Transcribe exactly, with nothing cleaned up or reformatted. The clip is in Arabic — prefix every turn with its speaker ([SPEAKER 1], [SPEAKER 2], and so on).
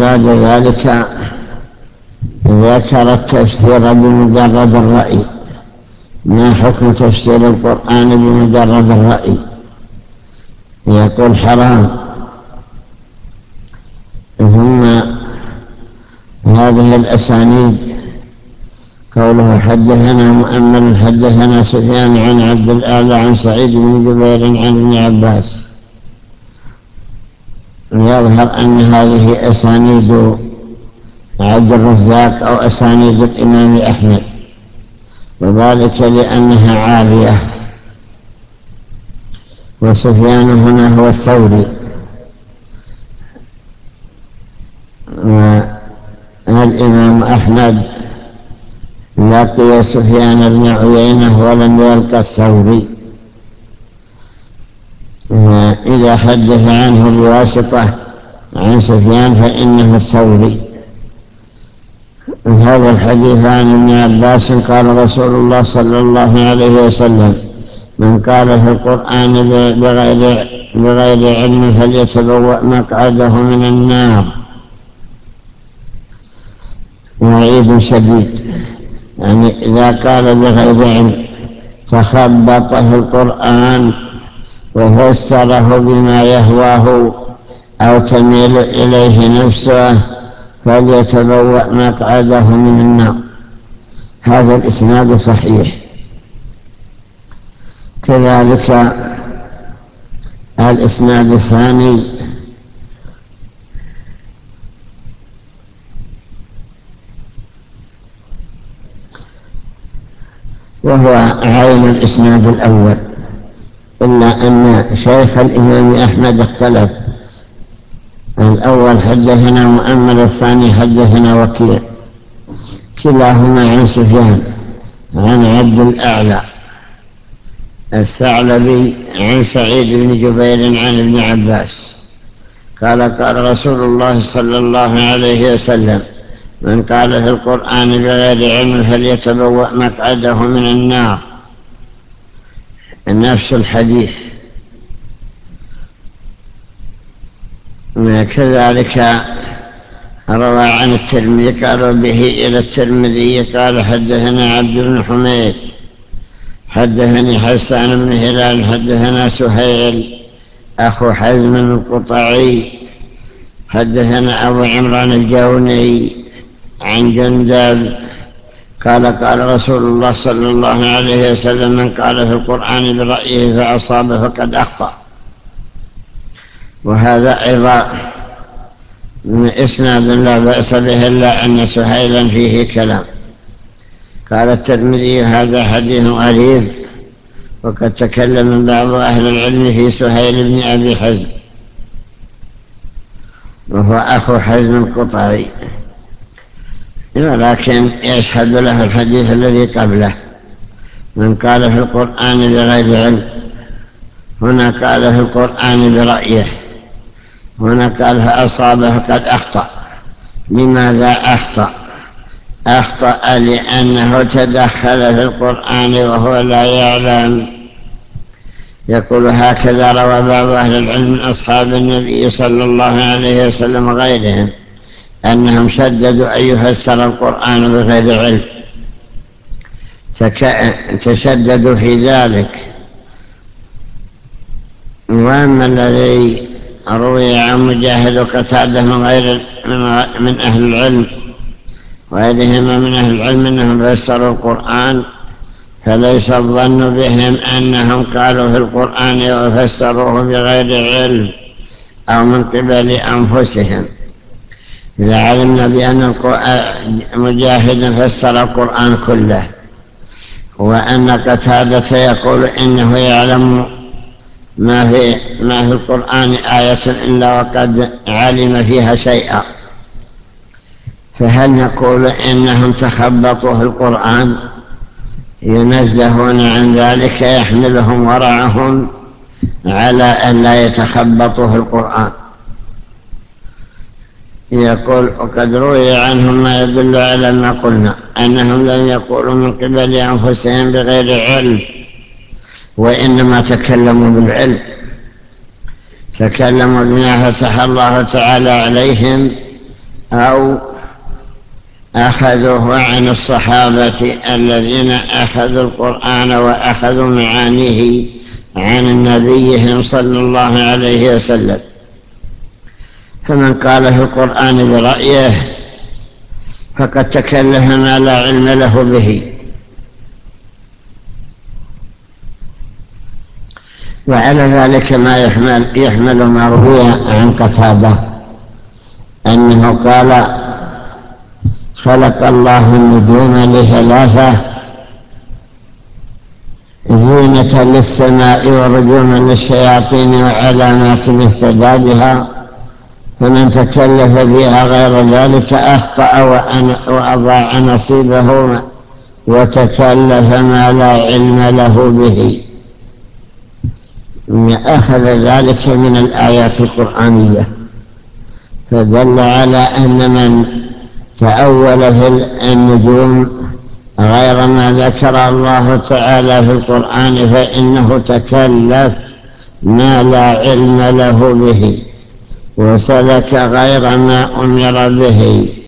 [SPEAKER 1] بعد ذلك ذكر التفسير بمجرد الرأي. ما حكم تفسير القرآن بمجرد الرأي؟ يقول حرام. ثم هذه الأسانيد قوله حدثنا مؤمل حدثنا سفيان عن عبد الأعلى عن سعيد بن جبير عن ابن عباس، يظهر أن هذه أسانيد عبد الرزاق أو أسانيد الإمام أحمد، وذلك لأنها عالية. وسفيان هنا هو الثوري، والإمام أحمد لقي سفيان بن عيينة ولم يلقى الثوري، وإذا حدث عنه بواسطة عن سفيان فإنه الثوري. هذا الحديث عن ابن عباس قال رسول الله صلى الله عليه وسلم: من قال في القرآن بغير, بغير علم فليتبوأ مقعده من النار. وعيد شديد، يعني إذا قال بغير علم تخبط في القرآن وفسره بما يهواه أو تميل إليه نفسه فليتبوأ مقعده من النار. هذا الإسناد صحيح. كذلك الإسناد الثاني وهو عين الإسناد الأول، إلا أن شيخ الإمام أحمد اختلف. الأول حدثنا مؤمل، الثاني حدثنا وكيع، كلاهما عن سفيان عن عبد الأعلى الثعلبي عن سعيد بن جبير عن ابن عباس قال: قال رسول الله صلى الله عليه وسلم: من قال في القرآن بغير علم فليتبوأ مقعده من النار. نفس الحديث. كذلك روى عن الترمذي قالوا به إلى الترمذي قال: حدثنا عبد بن حميد حدثني حسان بن هلال حدثنا سهيل أخو حزم القطعي حدثنا أبو عمران الجوني عن جندب قال: قال رسول الله صلى الله عليه وسلم: من قال في القرآن برأيه فأصاب فقد أخطأ. وهذا أيضا إسناد لا بأس به، إلا أن سهيلا فيه كلام. قال الترمذي: هذا حديث غريب، وقد تكلم بعض أهل العلم في سهيل بن أبي حزم، وهو أخو حزم القطعي، ولكن يشهد له الحديث الذي قبله: من قال في القرآن بغير علم. هنا قال في القرآن برأيه، هنا قال فأصابه قد أخطأ. لماذا أخطأ؟ أخطأ لأنه تدخل في القرآن وهو لا يعلم. يقول: هكذا روى بعض أهل العلم من أصحاب النبي صلى الله عليه وسلم وغيرهم أنهم شددوا أن يفسر القرآن بغير علم، تشددوا في ذلك. وأما الذي روي عن مجاهد وقتاده من غير من أهل العلم وغيرهما من أهل العلم أنهم فسروا القرآن، فليس الظن بهم أنهم قالوا في القرآن وفسروه بغير علم أو من قبل أنفسهم. إذا علمنا بأن مجاهد فسر القرآن كله، وأن قتادة يقول إنه يعلم ما في, ما في القرآن آية إلا وقد علم فيها شيئا، فهل نقول إنهم تخبطوا في القرآن؟ ينزهون عن ذلك، يحملهم ورعهم على أن لا يتخبطوا في القرآن. يقول: وقد روي عنهم ما يدل على ما قلنا، أنهم لم يقولوا من قبل أنفسهم بغير علم، وإنما تكلموا بالعلم، تكلموا بما فتح الله تعالى عليهم أو أخذوه عن الصحابة الذين أخذوا القرآن وأخذوا معانيه عن نبيهم صلى الله عليه وسلم. فمن قال في القرآن برأيه فقد تكلف ما لا علم له به. وعلى ذلك ما يحمل, يحمل ما روي عن قتادة أنه قال: خلق الله النجوم لثلاثة: زينة للسماء ورجوما للشياطين وعلامات اهتدى بها، فمن تكلف بها غير ذلك أخطأ وأضاع نصيبه وتكلف ما لا علم له به. أخذ ذلك من الآيات القرآنية، فدل على أن من تأول في النجوم غير ما ذكر الله تعالى في القرآن فإنه تكلف ما لا علم له به وسلك غير ما أمر به.